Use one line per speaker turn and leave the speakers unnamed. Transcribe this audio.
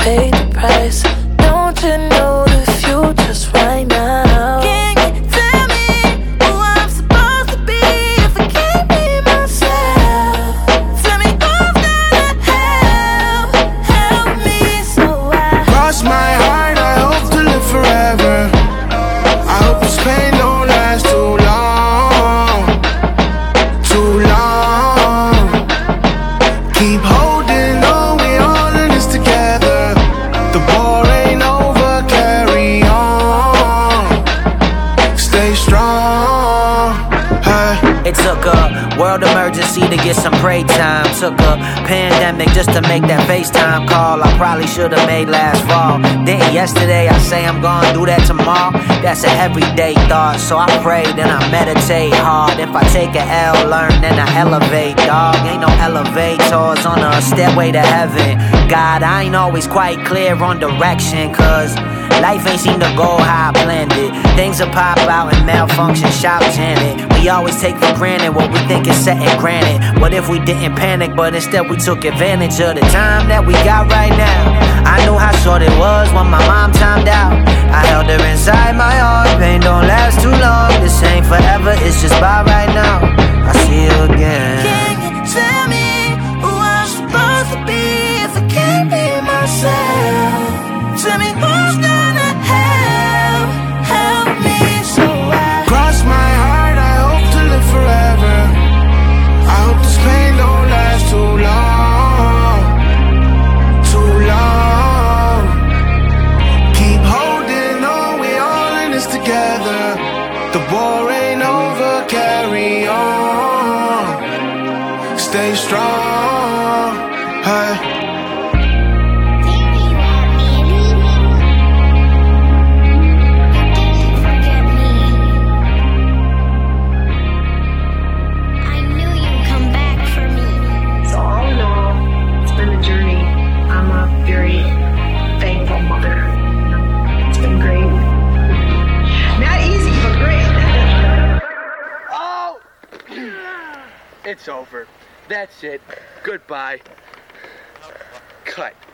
paid the price. Don't you know the future's right now? Can you tell me who I'm supposed to be if I can't be myself? Tell me who's gonna help me so I
cross my heart, I hope to live forever. I hope this pain don't last too long, too long. Keep holding on, we all in this together. The war ain't over, carry on. Stay strong, hey.
It took a world emergency to get some pray time. Took a pandemic just to make that FaceTime call I probably should've made last fall. Then yesterday I say I'm gonna do that tomorrow. That's an everyday thought, so I pray, then I meditate hard. If I take a L, learn, then I elevate, dog. Ain't no elevators on a stairway to heaven. God, I ain't always quite clear on direction, cause life ain't seem to go how I planned it. Things will pop out and malfunction, shout Janet. We always take for granted what we think is set and granted. What if we didn't panic, but instead we took advantage of the time that we got right now? I knew how short it was when my mom timed out. I held her inside my heart, pain don't last too long. This ain't forever, it's just by right now. I see you again.
Can you tell me who I'm supposed to be if I can't be myself? Tell me who's gonna help me so I
Cross my heart, I hope to live forever. I hope this pain don't last too long, too long. Keep holding on, we all in this together. The war ain't over, carry on. Stay strong, hey.
It's over. That's it. Goodbye. Cut.